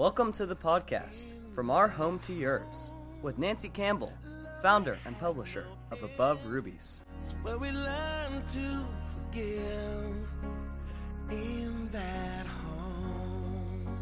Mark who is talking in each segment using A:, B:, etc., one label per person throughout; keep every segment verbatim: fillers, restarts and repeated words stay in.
A: Welcome to the podcast, From Our Home to Yours, with Nancy Campbell, founder and publisher of Above Rubies.
B: Where we learn to forgive in that home.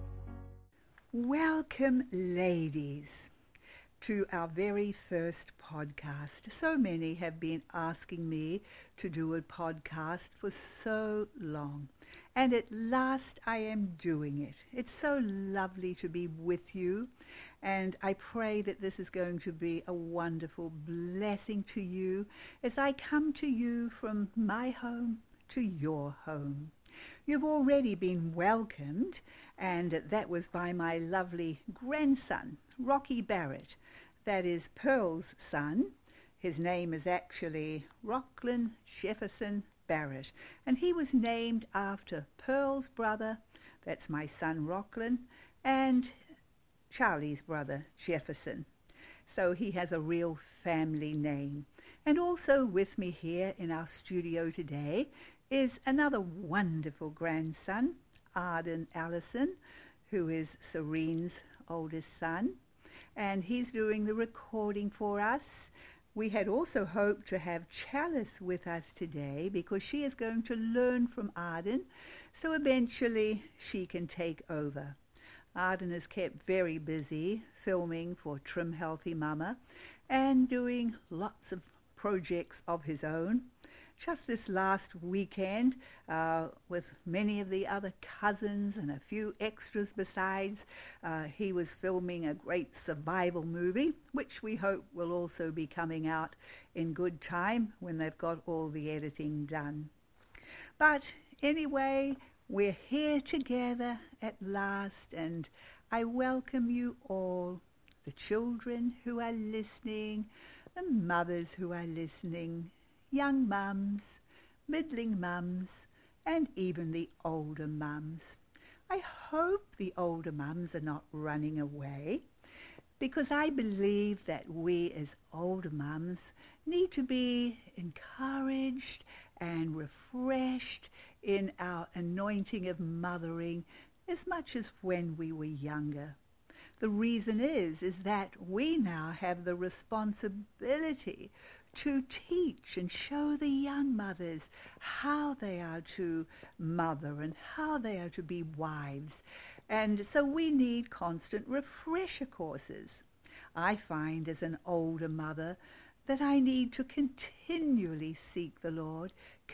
C: Welcome, ladies, to our very first podcast. So many have been asking me to do a podcast for so long. And at last I am doing it. It's so lovely to be with you. And I pray that this is going to be a wonderful blessing to you as I come to you from my home to your home. You've already been welcomed, and that was by my lovely grandson, Rocky Barrett. That is Pearl's son. His name is actually Rocklin Jefferson Barrett, and he was named after Pearl's brother, that's my son Rocklin, and Charlie's brother Jefferson. So he has a real family name. And also with me here in our studio today is another wonderful grandson, Arden Allison, who is Serene's oldest son, and he's doing the recording for us. We had also hoped to have Chalice with us today because she is going to learn from Arden, so eventually she can take over. Arden is kept very busy filming for Trim Healthy Mama and doing lots of projects of his own. Just this last weekend, uh, with many of the other cousins and a few extras besides, uh, he was filming a great survival movie, which we hope will also be coming out in good time when they've got all the editing done. But anyway, we're here together at last, and I welcome you all, the children who are listening, the mothers who are listening, young mums, middling mums, and even the older mums. I hope the older mums are not running away, because I believe that we as older mums need to be encouraged and refreshed in our anointing of mothering as much as when we were younger. The reason is, is that we now have the responsibility to teach and show the young mothers how they are to mother and how they are to be wives. And so we need constant refresher courses. I find as an older mother that I need to continually seek the Lord,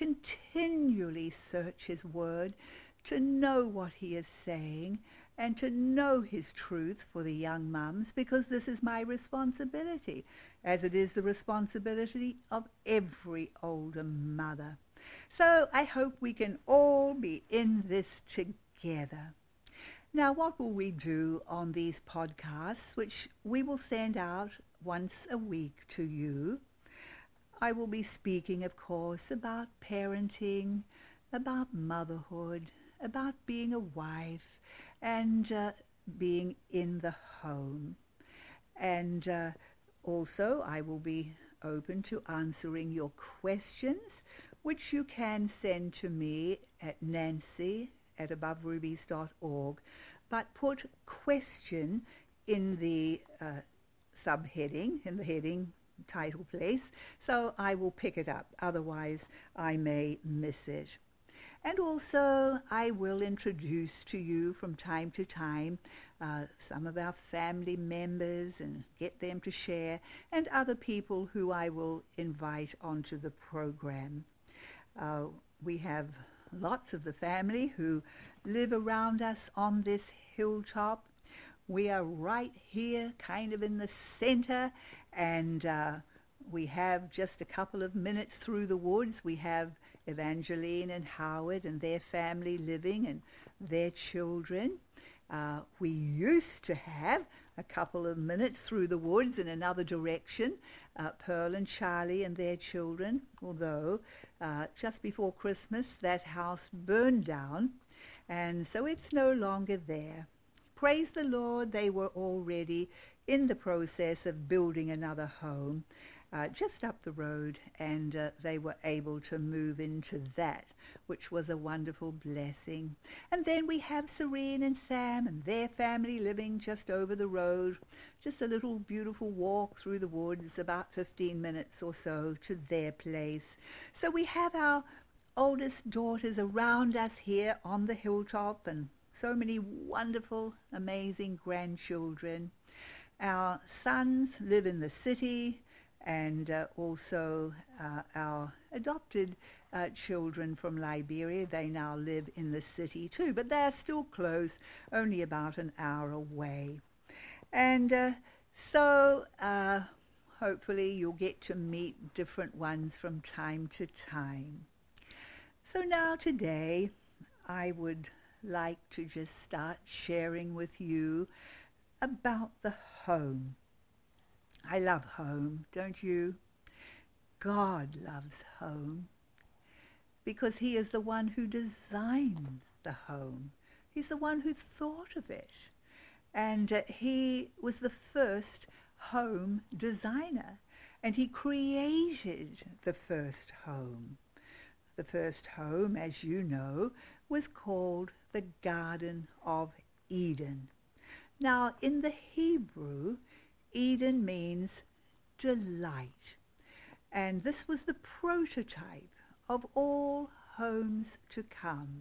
C: continually search His Word, to know what He is saying and to know His truth for the young mums, because this is my responsibility, as it is the responsibility of every older mother. So I hope we can all be in this together. Now, what will we do on these podcasts, which we will send out once a week to you? I will be speaking, of course, about parenting, about motherhood, about being a wife, and uh, being in the home. And uh, also I will be open to answering your questions, which you can send to me at nancy at above rubies dot org, but put question in the uh, subheading, in the heading title place, so I will pick it up. Otherwise, I may miss it. And also, I will introduce to you from time to time uh, some of our family members and get them to share, and other people who I will invite onto the program. Uh, we have lots of the family who live around us on this hilltop. We are right here, kind of in the center, and uh, we have just a couple of minutes through the woods. We have Evangeline and Howard and their family living and their children. Uh, we used to have a couple of minutes through the woods in another direction, uh, Pearl and Charlie and their children, although uh, just before Christmas that house burned down, and so it's no longer there. Praise the Lord, they were already in the process of building another home. uh, just up the road, and uh, they were able to move into that, which was a wonderful blessing. And then we have Serene and Sam and their family living just over the road, just a little beautiful walk through the woods, about fifteen minutes or so to their place. So we have our oldest daughters around us here on the hilltop, and so many wonderful, amazing grandchildren. Our sons live in the city, and uh, also uh, our adopted uh, children from Liberia, they now live in the city too, but they're still close, only about an hour away. And uh, so uh, hopefully you'll get to meet different ones from time to time. So now today I would like to just start sharing with you about the home. I love home, don't you? God loves home because he is the one who designed the home. He's the one who thought of it. And uh, he was the first home designer, and he created the first home. The first home, as you know, was called the Garden of Eden. Now, in the Hebrew, Eden means delight, and this was the prototype of all homes to come.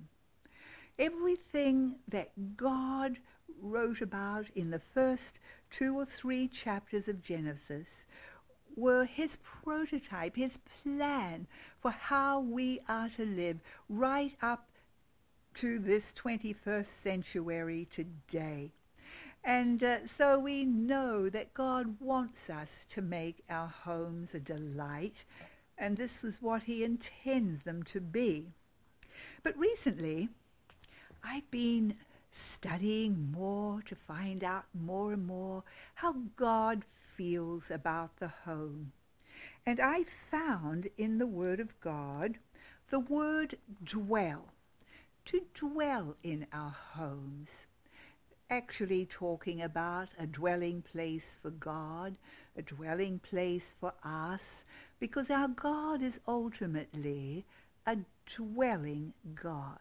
C: Everything that God wrote about in the first two or three chapters of Genesis were his prototype, his plan for how we are to live right up to this twenty-first century today. And uh, so we know that God wants us to make our homes a delight, and this is what he intends them to be. But recently, I've been studying more to find out more and more how God feels about the home. And I found in the Word of God the word dwell, to dwell in our homes. Actually talking about a dwelling place for God, a dwelling place for us, because our God is ultimately a dwelling God.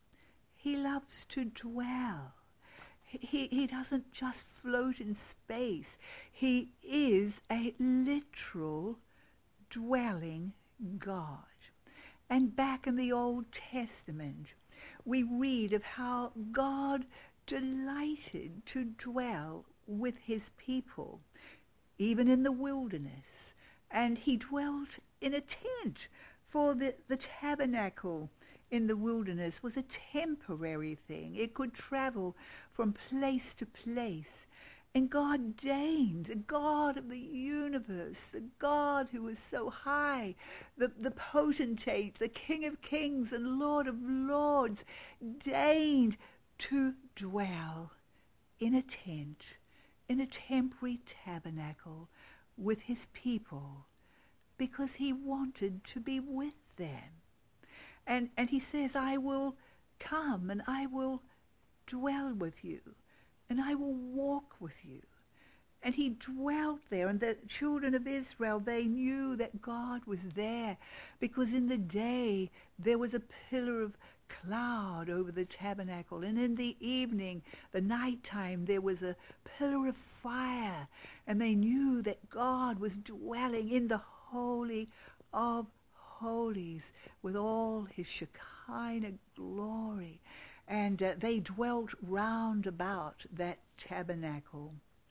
C: He loves to dwell. He, he doesn't just float in space. He is a literal dwelling God. And back in the Old Testament, we read of how God delighted to dwell with his people, even in the wilderness. And he dwelt in a tent, for the, the tabernacle in the wilderness was a temporary thing. It could travel from place to place. And God deigned, the God of the universe, the God who was so high, the, the potentate, the King of kings and Lord of lords, deigned to dwell in a tent, in a temporary tabernacle with his people, because he wanted to be with them. And, and he says, I will come and I will dwell with you, and I will walk with you. And he dwelt there, and the children of Israel, they knew that God was there, because in the day there was a pillar of cloud over the tabernacle, and in the evening, the nighttime, there was a pillar of fire, and they knew that God was dwelling in the Holy of Holies with all his Shekinah glory, and uh, they dwelt round about that tabernacle.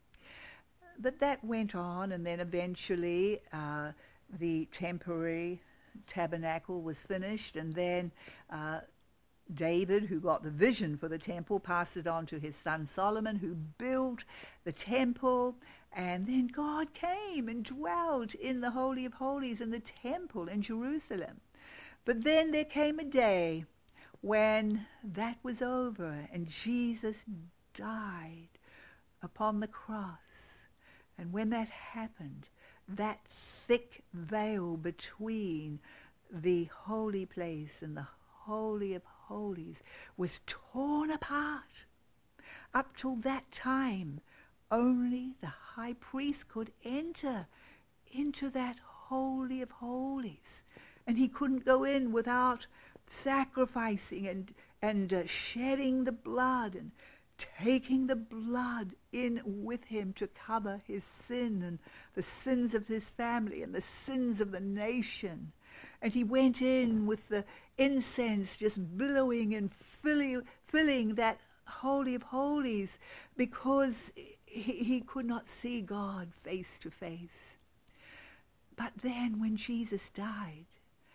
C: But that went on, and then eventually uh, the temporary tabernacle was finished, and then uh, David, who got the vision for the temple, passed it on to his son Solomon, who built the temple. And then God came and dwelt in the Holy of Holies in the temple in Jerusalem. But then there came a day when that was over, and Jesus died upon the cross. And when that happened, that thick veil between the holy place and the Holy of Holies was torn apart. Up till that time, only the high priest could enter into that Holy of Holies. And he couldn't go in without sacrificing and, and uh, shedding the blood and taking the blood in with him to cover his sin and the sins of his family and the sins of the nation. And he went in with the incense just billowing and filling, filling that Holy of Holies because he, he could not see God face to face. But then when Jesus died,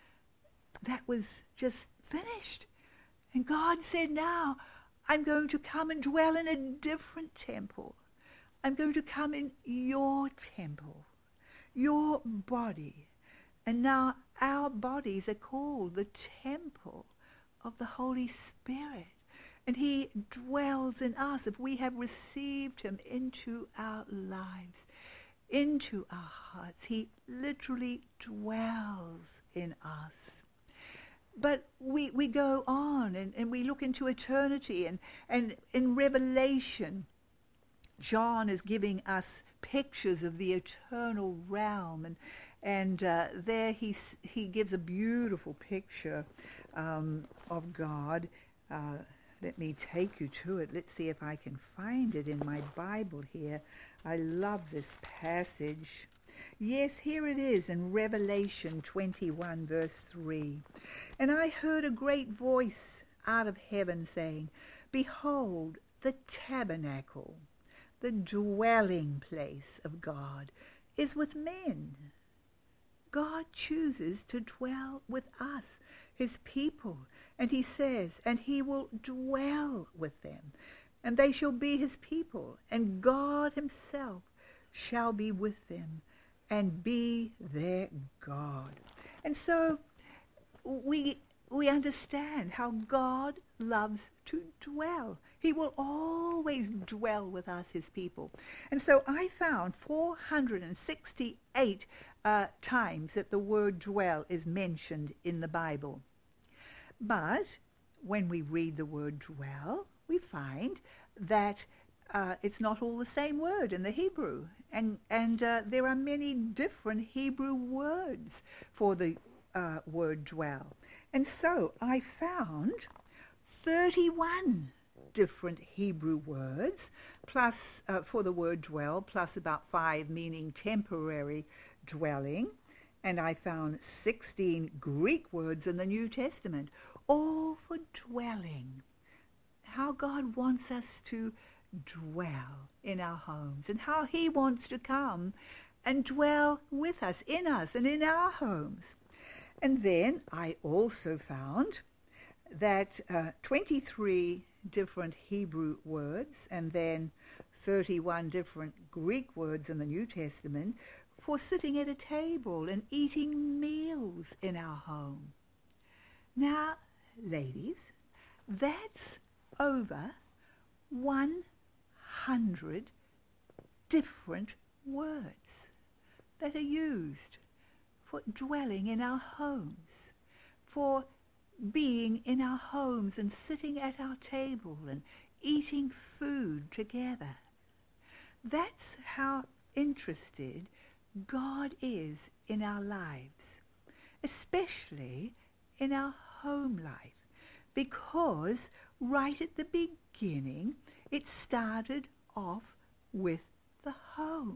C: that was just finished. And God said, now I'm going to come and dwell in a different temple. I'm going to come in your temple, your body. And now our bodies are called the temple of the Holy Spirit. And he dwells in us if we have received him into our lives, into our hearts. He literally dwells in us. But we, we go on and, and we look into eternity, and, and in Revelation, John is giving us pictures of the eternal realm, and and uh, there he he gives a beautiful picture um, of God. Uh, let me take you to it. Let's see if I can find it in my Bible here. I love this passage. Yes, here it is in Revelation twenty-one, verse three. And I heard a great voice out of heaven saying, behold, the tabernacle, the dwelling place of God, is with men. God chooses to dwell with us, his people. And he says, and he will dwell with them, and they shall be his people, and God himself shall be with them, and be their God. And so we we understand how God loves to dwell. He will always dwell with us, his people. And so I found four hundred sixty-eight uh, times that the word dwell is mentioned in the Bible. But when we read the word dwell, we find that uh, it's not all the same word in the Hebrew. And, and uh, there are many different Hebrew words for the uh, word dwell. And so I found thirty-one different Hebrew words, plus uh, for the word dwell, plus about five meaning temporary dwelling. And I found sixteen Greek words in the New Testament, all for dwelling. How God wants us to dwell in our homes, and how he wants to come and dwell with us, in us, and in our homes. And then I also found that uh, twenty-three different Hebrew words and then thirty-one different Greek words in the New Testament for sitting at a table and eating meals in our home. Now, ladies, that's over one hundred different words that are used for dwelling in our homes, for being in our homes and sitting at our table and eating food together. That's how interested God is in our lives, especially in our home life, because right at the beginning it started off with the home.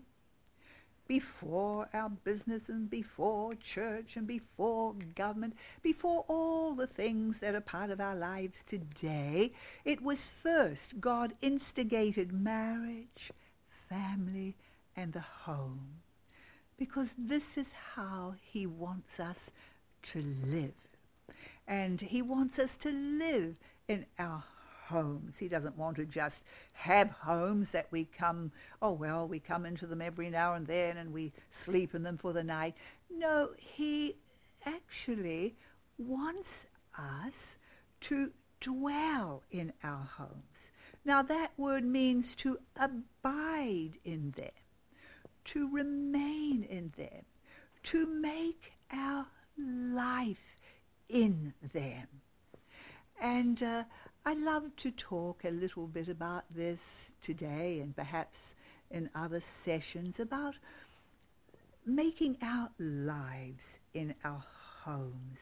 C: Before our business and before church and before government, before all the things that are part of our lives today, it was first God instigated marriage, family, and the home, because this is how he wants us to live. And he wants us to live in our homes. He doesn't want to just have homes that we come, oh well, we come into them every now and then and we sleep in them for the night. No, he actually wants us to dwell in our homes. Now that word means to abide in them, to remain in them, to make our life in them. And uh, I'd love to talk a little bit about this today, and perhaps in other sessions, about making our lives in our homes.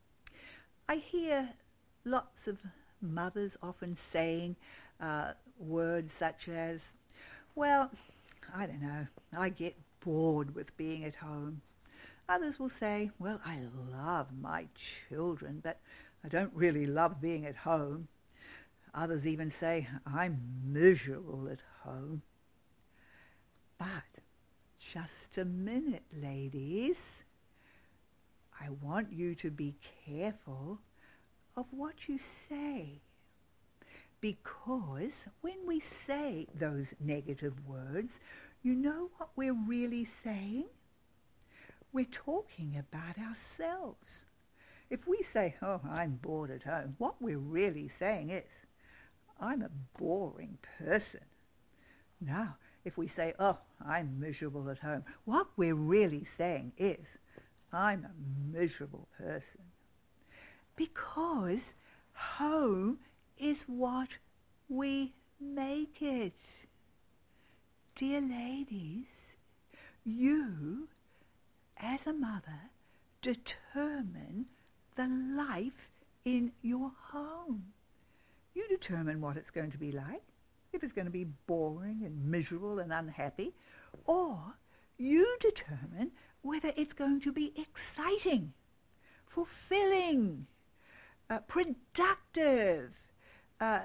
C: I hear lots of mothers often saying uh, words such as, well, I don't know, I get bored with being at home. Others will say, well, I love my children, but I don't really love being at home. Others even say, I'm miserable at home. But just a minute, ladies. I want you to be careful of what you say. Because when we say those negative words, you know what we're really saying? We're talking about ourselves. If we say, oh, I'm bored at home, what we're really saying is, I'm a boring person. Now, if we say, oh, I'm miserable at home, what we're really saying is, I'm a miserable person. Because home is what we make it. Dear ladies, you, as a mother, determine the life in your home. You determine what it's going to be like, if it's going to be boring and miserable and unhappy, or you determine whether it's going to be exciting, fulfilling, uh, productive, uh,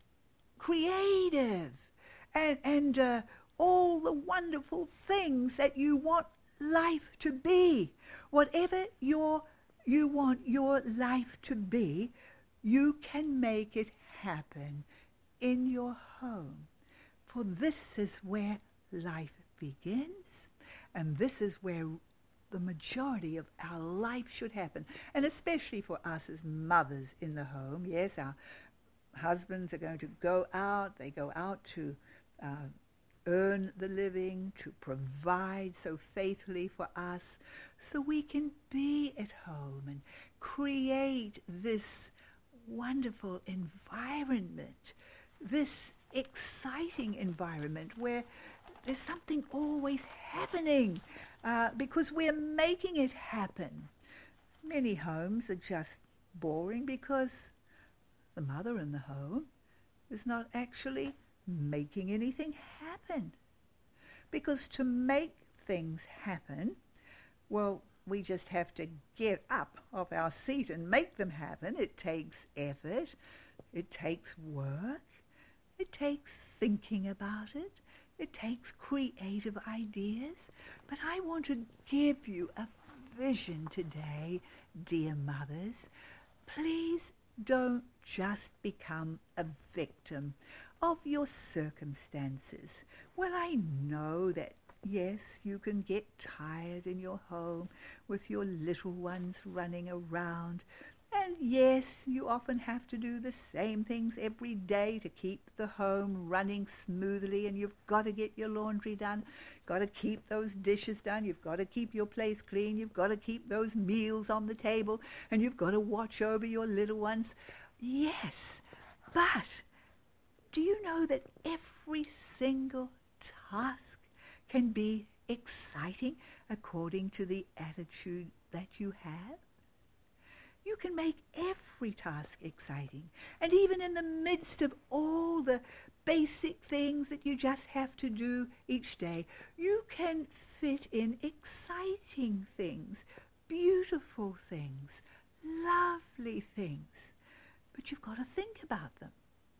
C: creative, and, and uh, all the wonderful things that you want life to be. Whatever your, you want your life to be, you can make it happen in your home. For this is where life begins, and this is where the majority of our life should happen, and especially for us as mothers in the home. Yes, our husbands are going to go out, they go out to uh, earn the living, to provide so faithfully for us, so we can be at home and create this wonderful environment, this exciting environment where there's something always happening uh, because we're making it happen. Many homes are just boring because the mother in the home is not actually making anything happen. Because to make things happen, well, we just have to get up off our seat and make them happen. It takes effort. It takes work. It takes thinking about it. It takes creative ideas. But I want to give you a vision today, dear mothers. Please don't just become a victim of your circumstances. Well, I know that, yes, you can get tired in your home with your little ones running around. And yes, you often have to do the same things every day to keep the home running smoothly, and you've got to get your laundry done, got to keep those dishes done, you've got to keep your place clean, you've got to keep those meals on the table, and you've got to watch over your little ones. Yes, but do you know that every single task can be exciting according to the attitude that you have? You can make every task exciting. And even in the midst of all the basic things that you just have to do each day, you can fit in exciting things, beautiful things, lovely things. But you've got to think about them.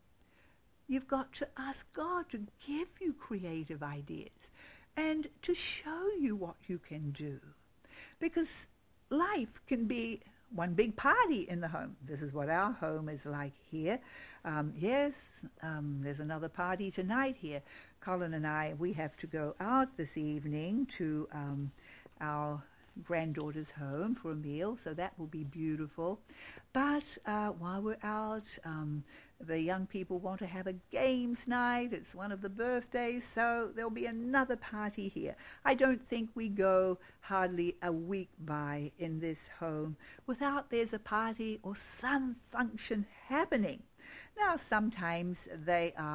C: You've got to ask God to give you creative ideas and to show you what you can do. Because life can be one big party in the home. This is what our home is like here. Um, yes, um, there's another party tonight here. Colin and I, we have to go out this evening to um, our granddaughter's home for a meal, so that will be beautiful. But uh, while we're out, um, the young people want to have a games night. It's one of the birthdays, so there'll be another party here. I don't think we go hardly a week by in this home without there's a party or some function happening. Now, sometimes they are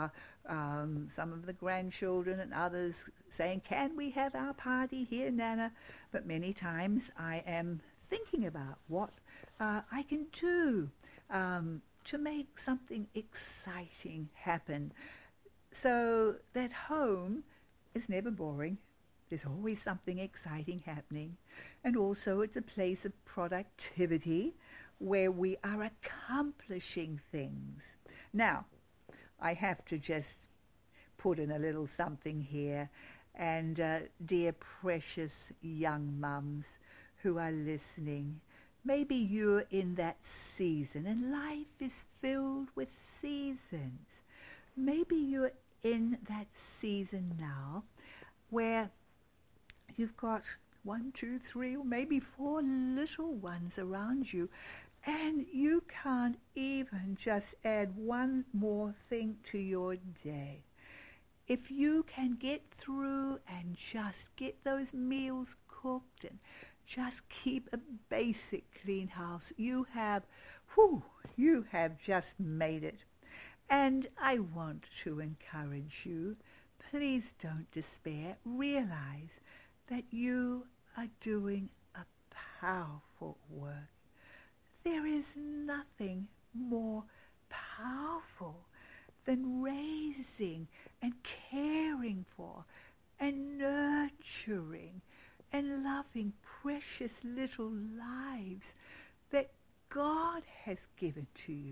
C: um, some of the grandchildren and others saying, can we have our party here, Nana? But many times I am thinking about what uh, I can do um, to make something exciting happen, so that home is never boring. There's always something exciting happening. And also it's a place of productivity where we are accomplishing things. Now, I have to just put in a little something here. And uh, dear precious young mums who are listening, maybe you're in that season, and life is filled with seasons. Maybe you're in that season now where you've got one, two, three, or maybe four little ones around you, and you can't even just add one more thing to your day. If you can get through and just get those meals cooked and just keep a basic clean house, you have, whew, you have just made it. And I want to encourage you, please don't despair. Realize that you are doing a powerful work. There is nothing more powerful than raising and caring for and nurturing and loving precious little lives that God has given to you.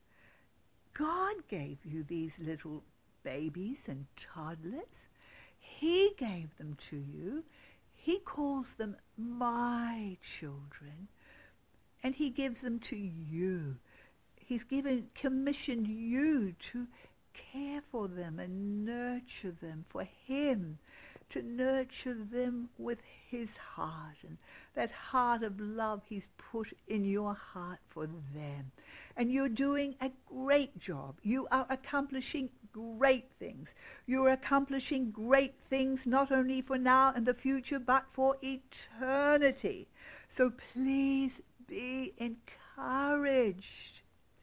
C: God gave you these little babies and toddlers. He gave them to you. He calls them my children, and he gives them to you. He's given, commissioned you to care for them and nurture them for him, to nurture them with his heart, and that heart of love he's put in your heart for them. And you're doing a great job. You are accomplishing great things. You're accomplishing great things not only for now and the future, but for eternity. So please be encouraged.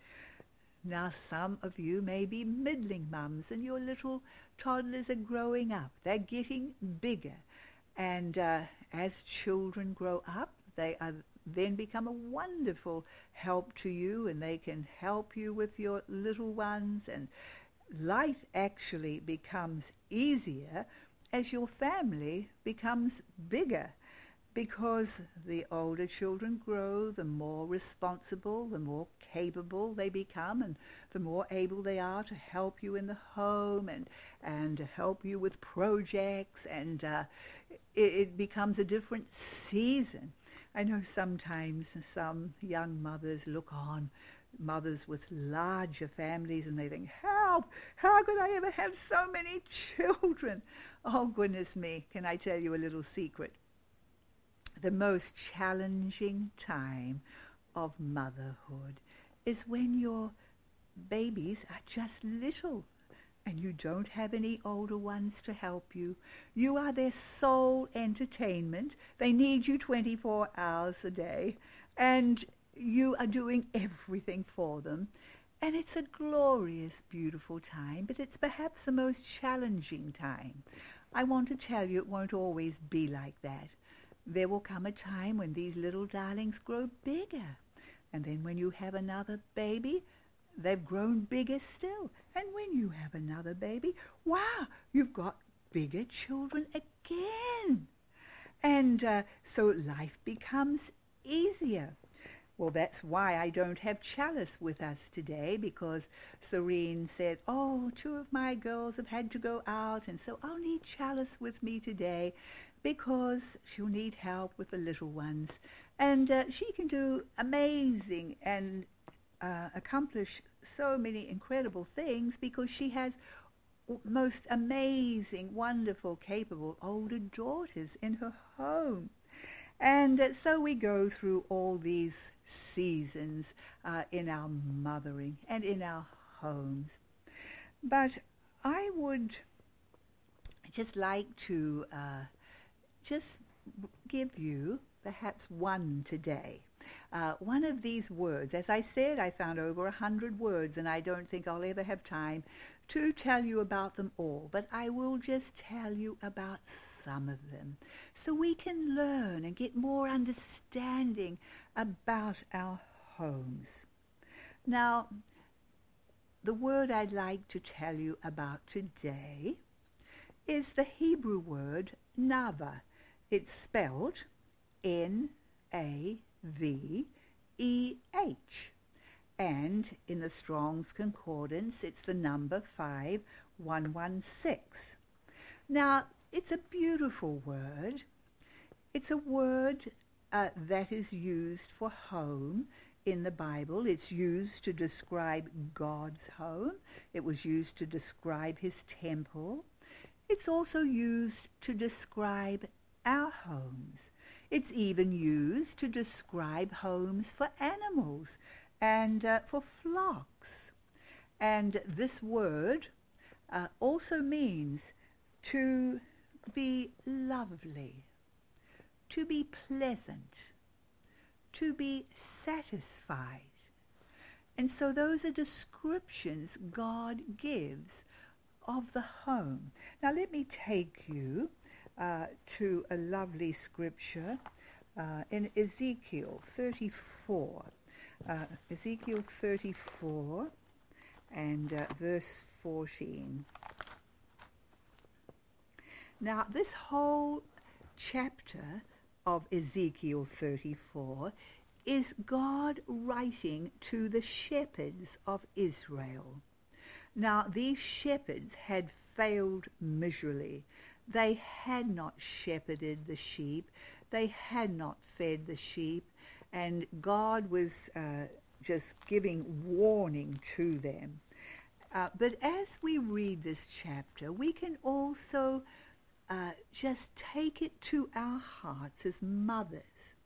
C: Now, some of you may be middling mums, and your little toddlers are growing up. They're getting bigger. And uh, as children grow up, they are then become a wonderful help to you, and they can help you with your little ones. And life actually becomes easier as your family becomes bigger, because the older children grow, the more responsible, the more capable they become, and the more able they are to help you in the home and and to help you with projects, and uh, it, it becomes a different season. I know sometimes some young mothers look on mothers with larger families and they think, help, how could I ever have so many children? Oh, goodness me, can I tell you a little secret? The most challenging time of motherhood is when your babies are just little and you don't have any older ones to help you. You are their sole entertainment. They need you twenty-four hours a day, and you are doing everything for them. And it's a glorious, beautiful time, but it's perhaps the most challenging time. I want to tell you, it won't always be like that. There will come a time when these little darlings grow bigger. And then when you have another baby, they've grown bigger still. And when you have another baby, wow, you've got bigger children again. And uh, so life becomes easier. Well, that's why I don't have Chalice with us today, because Serene said, oh, two of my girls have had to go out, and so I'll need Chalice with me today, because she'll need help with the little ones. And uh, she can do amazing and uh, accomplish so many incredible things because she has most amazing, wonderful, capable older daughters in her home. And uh, so we go through all these seasons uh, in our mothering and in our homes. But I would just like to uh, just give you perhaps one today. uh, one of these words. As I said, I found over a hundred words, and I don't think I'll ever have time to tell you about them all, but I will just tell you about some of them so we can learn and get more understanding about our homes. Now, the word I'd like to tell you about today is the Hebrew word Nava. It's spelled N A V E H. And in the Strong's Concordance, it's the number five one one six. Now, it's a beautiful word. It's a word uh, that is used for home in the Bible. It's used to describe God's home. It was used to describe his temple. It's also used to describe our homes. It's even used to describe homes for animals and uh, for flocks. And this word uh, also means to be lovely, to be pleasant, to be satisfied. And so those are descriptions God gives of the home. Now let me take you uh, to a lovely scripture uh, in Ezekiel thirty-four. Uh, Ezekiel thirty-four and uh, verse fourteen. Now this whole chapter of Ezekiel thirty-four is God writing to the shepherds of Israel. Now these shepherds had failed miserably. They had not shepherded the sheep. They had not fed the sheep. And God was uh, just giving warning to them. Uh, but as we read this chapter, we can also uh, just take it to our hearts as mothers.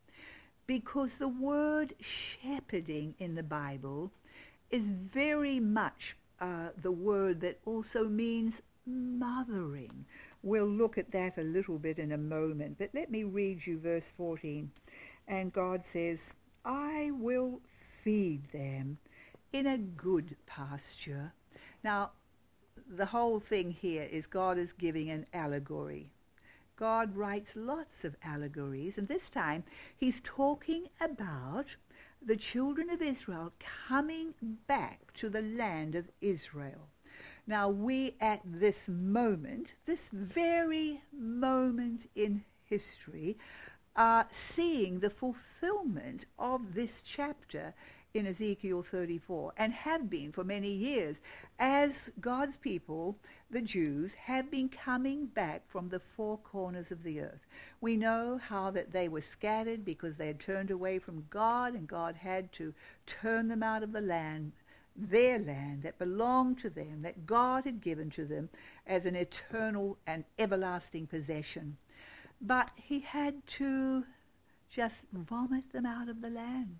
C: Because the word shepherding in the Bible is very much uh, the word that also means mothering. We'll look at that a little bit in a moment, but let me read you verse fourteen. And God says, I will feed them in a good pasture. Now, the whole thing here is God is giving an allegory. God writes lots of allegories, and this time he's talking about the children of Israel coming back to the land of Israel. Now, we at this moment, this very moment in history, are seeing the fulfillment of this chapter in Ezekiel thirty-four, and have been for many years, as God's people, the Jews, have been coming back from the four corners of the earth. We know how that they were scattered because they had turned away from God, and God had to turn them out of the land, their land that belonged to them, that God had given to them as an eternal and everlasting possession. But he had to just vomit them out of the land.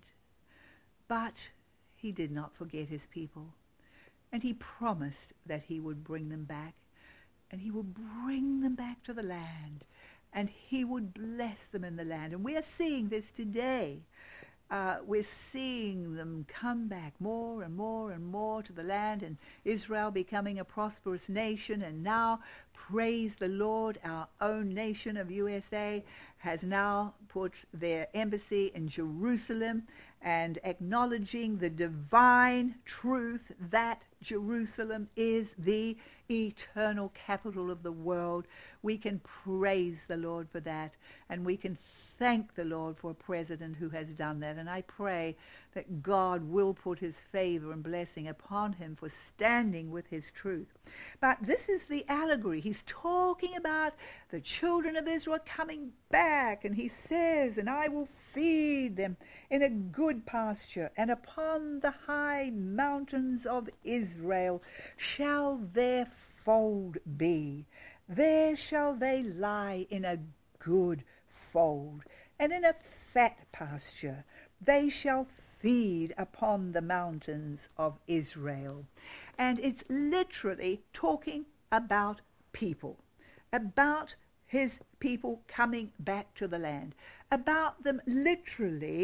C: But he did not forget his people. And he promised that he would bring them back. And he would bring them back to the land. And he would bless them in the land. And we are seeing this today. Uh, we're seeing them come back more and more and more to the land, and Israel becoming a prosperous nation. And now, praise the Lord, our own nation of U S A has now put their embassy in Jerusalem, and acknowledging the divine truth that Jerusalem is the eternal capital of the world. We can praise the Lord for that, and we can thank the Lord for a president who has done that. And I pray that God will put his favor and blessing upon him for standing with his truth. But this is the allegory. He's talking about the children of Israel coming back, and he says, and I will feed them in a good pasture, and upon the high mountains of Israel shall their fold be. There shall they lie in a good fold, and in a fat pasture they shall feed upon the mountains of Israel. And it's literally talking about people, about his people coming back to the land, about them literally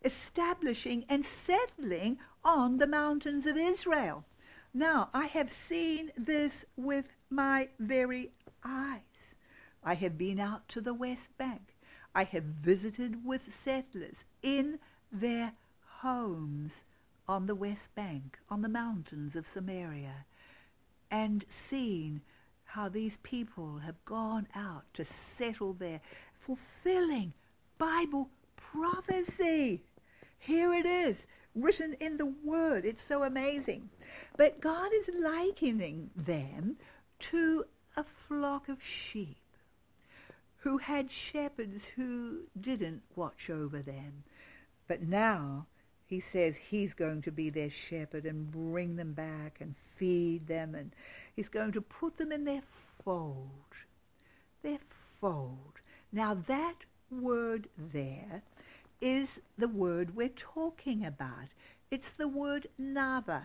C: establishing and settling on the mountains of Israel. Now, I have seen this with my very eyes. I have been out to the West Bank. I have visited with settlers in their homes on the West Bank, on the mountains of Samaria, and seen how these people have gone out to settle there, fulfilling Bible prophecy. Here it is, written in the Word. It's so amazing. But God is likening them to a flock of sheep who had shepherds who didn't watch over them. But now he says he's going to be their shepherd and bring them back and feed them, and he's going to put them in their fold. Their fold. Now that word there is the word we're talking about. It's the word nava.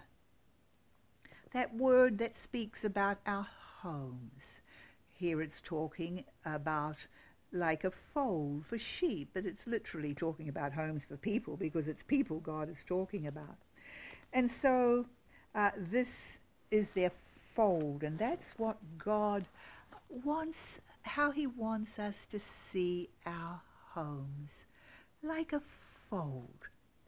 C: That word that speaks about our homes. Here it's talking about like a fold for sheep, but it's literally talking about homes for people because it's people God is talking about. And so uh, this is their fold, and that's what God wants, how he wants us to see our homes, like a fold.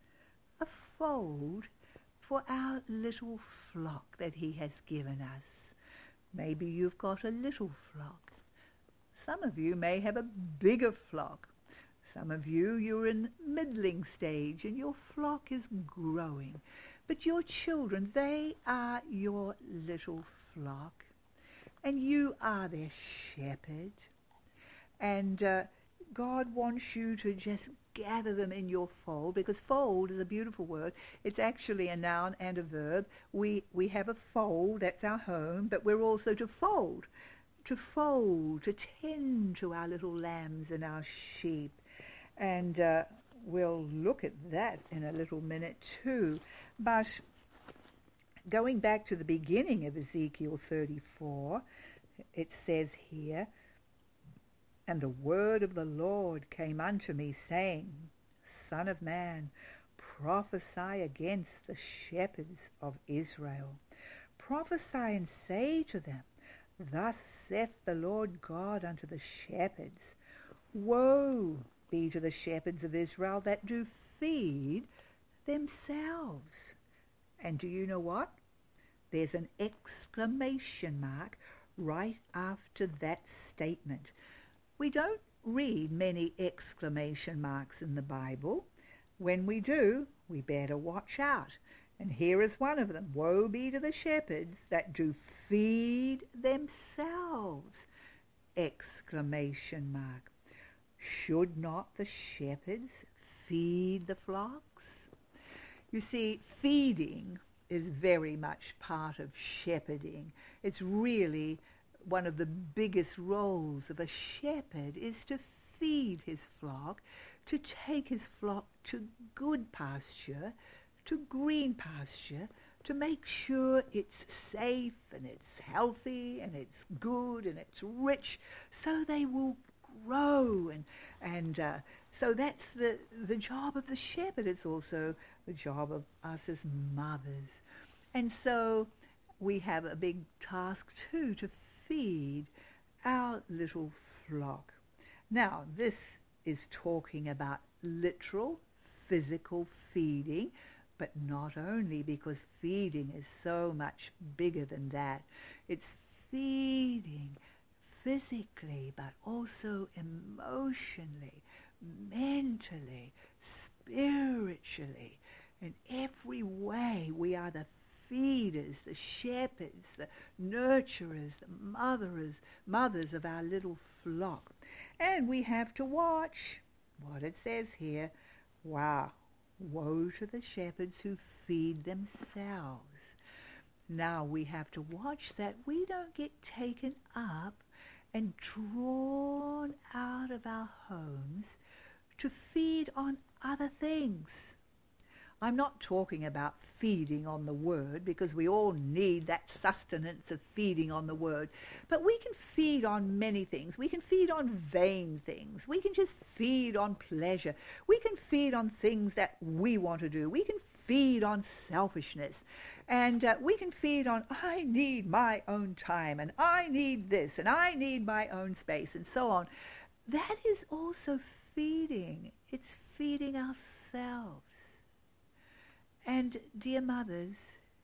C: A fold for our little flock that he has given us. Maybe you've got a little flock. Some of you may have a bigger flock. Some of you, you're in middling stage and your flock is growing. But your children, they are your little flock. And you are their shepherd. And uh, God wants you to just gather them in your fold, because fold is a beautiful word. It's actually a noun and a verb. We we have a fold, that's our home, but we're also to fold, to fold, to tend to our little lambs and our sheep. And uh, we'll look at that in a little minute too. But going back to the beginning of Ezekiel thirty-four, it says here, "And the word of the Lord came unto me, saying, Son of man, prophesy against the shepherds of Israel. Prophesy and say to them, Thus saith the Lord God unto the shepherds, Woe be to the shepherds of Israel that do feed themselves." And do you know what? There's an exclamation mark right after that statement. We don't read many exclamation marks in the Bible. When we do, we better watch out. And here is one of them. Woe be to the shepherds that do feed themselves! Exclamation mark. Should not the shepherds feed the flocks? You see, feeding is very much part of shepherding. It's really one of the biggest roles of a shepherd is to feed his flock, to take his flock to good pasture, to green pasture, to make sure it's safe and it's healthy and it's good and it's rich, so they will grow. And and uh, so that's the, the job of the shepherd. It's also the job of us as mothers. And so we have a big task too, to feed our little flock. Now, this is talking about literal, physical feeding, but not only, because feeding is so much bigger than that. It's feeding physically, but also emotionally, mentally, spiritually. In every way, we are the feeders, the shepherds, the nurturers, the mothers, mothers of our little flock. And we have to watch what it says here. Wow. Woe to the shepherds who feed themselves. Now we have to watch that we don't get taken up and drawn out of our homes to feed on other things. I'm not talking about feeding on the Word, because we all need that sustenance of feeding on the Word. But we can feed on many things. We can feed on vain things. We can just feed on pleasure. We can feed on things that we want to do. We can feed on selfishness. And uh, we can feed on, I need my own time, and I need this, and I need my own space, and so on. That is also feeding. It's feeding ourselves. And dear mothers,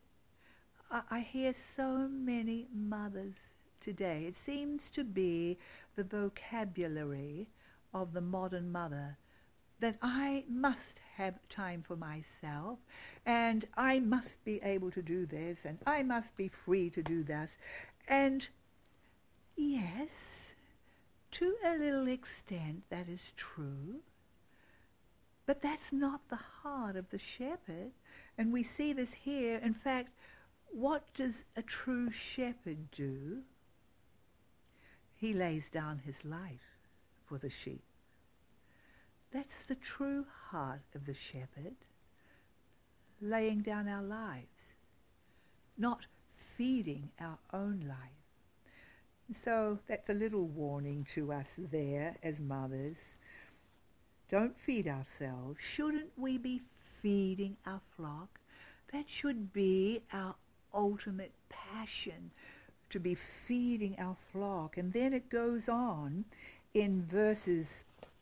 C: I, I hear so many mothers today. It seems to be the vocabulary of the modern mother, that I must have time for myself, and I must be able to do this, and I must be free to do this. And yes, to a little extent that is true, but that's not the heart of the shepherd. And we see this here. In fact, what does a true shepherd do? He lays down his life for the sheep. That's the true heart of the shepherd, laying down our lives, not feeding our own life. So that's a little warning to us there as mothers. Don't feed ourselves. Shouldn't we be feeding our flock? That should be our ultimate passion, to be feeding our flock. And then it goes on in verses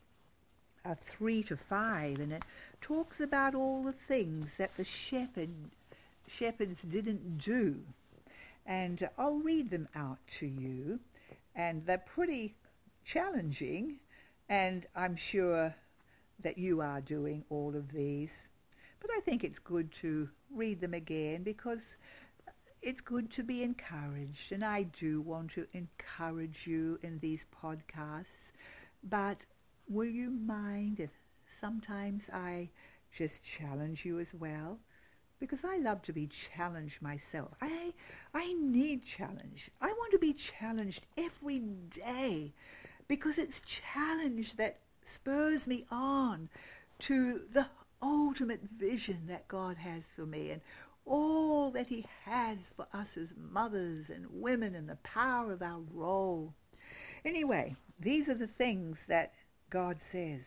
C: uh, three to five, and it talks about all the things that the shepherd shepherds didn't do. And uh, I'll read them out to you, and they're pretty challenging, and I'm sure that you are doing all of these. But I think it's good to read them again, because it's good to be encouraged, and I do want to encourage you in these podcasts. But will you mind if sometimes I just challenge you as well? Because I love to be challenged myself. I I need challenge. I want to be challenged every day, because it's challenge that spurs me on to the ultimate vision that God has for me, and all that he has for us as mothers and women, and the power of our role. Anyway, these are the things that God says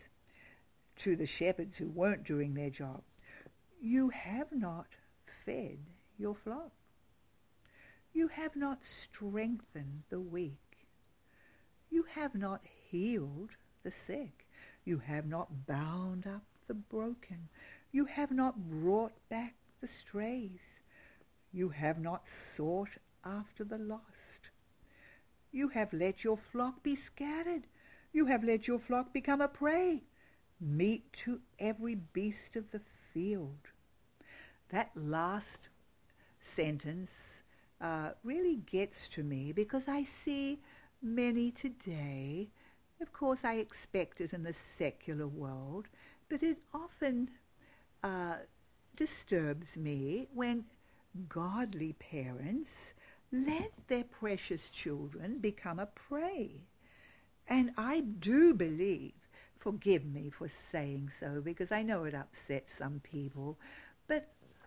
C: to the shepherds who weren't doing their job. You have not fed your flock. You have not strengthened the weak. You have not healed the sick. You have not bound up the broken. You have not brought back the strays. You have not sought after the lost. You have let your flock be scattered. You have let your flock become a prey, meat to every beast of the field. That last sentence uh, really gets to me, because I see many today. Of course, I expect it in the secular world, but it often uh, disturbs me when godly parents let their precious children become a prey. And I do believe, forgive me for saying so, because I know it upsets some people, but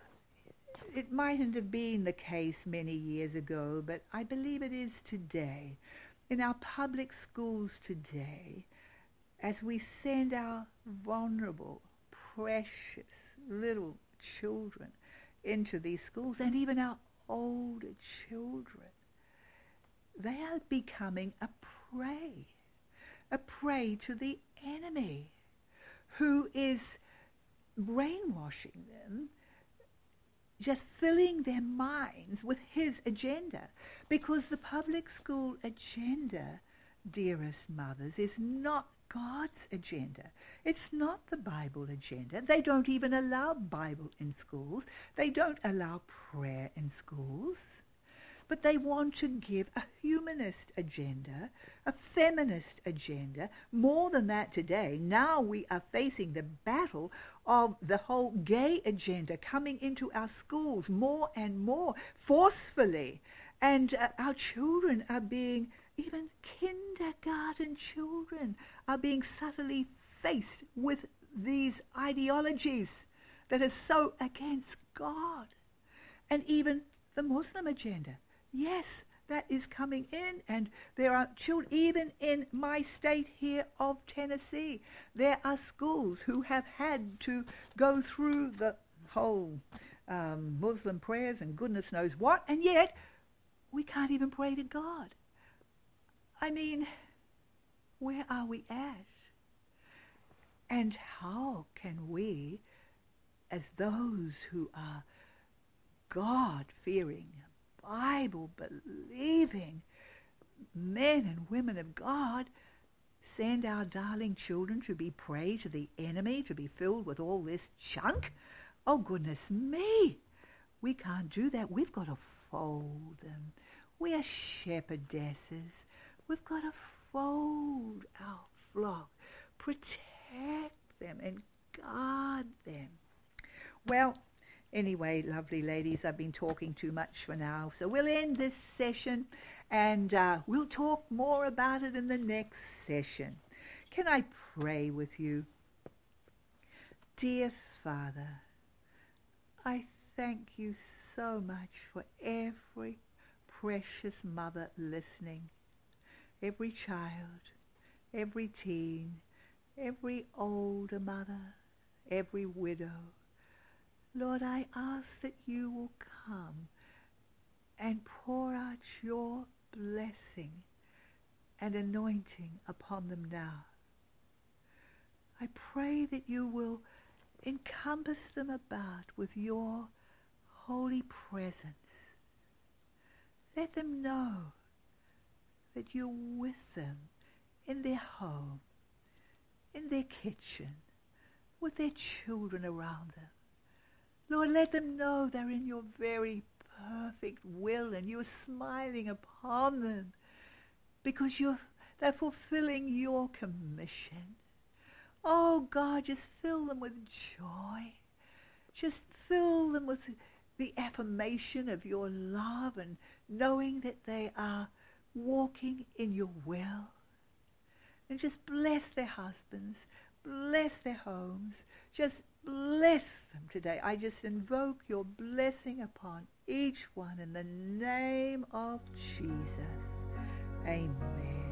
C: it mightn't have been the case many years ago, but I believe it is today. In our public schools today, as we send our vulnerable, precious little children into these schools, and even our older children, they are becoming a prey, a prey to the enemy, who is brainwashing them, just filling their minds with his agenda. Because the public school agenda, dearest mothers, is not God's agenda. It's not the Bible agenda. They don't even allow Bible in schools. They don't allow prayer in schools. But they want to give a humanist agenda, a feminist agenda. More than that today, now we are facing the battle of the whole gay agenda coming into our schools more and more forcefully. And uh, our children are being, even kindergarten children, are being subtly faced with these ideologies. that is so against God. And even the Muslim agenda. Yes, that is coming in, and there are children, even in my state here of Tennessee, there are schools who have had to go through the whole um, Muslim prayers and goodness knows what, and yet we can't even pray to God. I mean, where are we at? And how can we, as those who are God-fearing, Bible-believing men and women of God, send our darling children to be prey to the enemy, to be filled with all this junk? Oh, goodness me! We can't do that. We've got to fold them. We are shepherdesses. We've got to fold our flock, protect them and guard them. Well, anyway, lovely ladies, I've been talking too much for now, so we'll end this session and uh, we'll talk more about it in the next session. Can I pray with you? Dear Father, I thank you so much for every precious mother listening, every child, every teen, every older mother, every widow. Lord, I ask that you will come and pour out your blessing and anointing upon them now. I pray that you will encompass them about with your holy presence. Let them know that you're with them in their home, in their kitchen, with their children around them. Lord, let them know they're in your very perfect will and you're smiling upon them because you're, they're fulfilling your commission. Oh, God, just fill them with joy. Just fill them with the affirmation of your love and knowing that they are walking in your will. And just bless their husbands, bless their homes, just bless them today. I just invoke your blessing upon each one in the name of Jesus. Amen.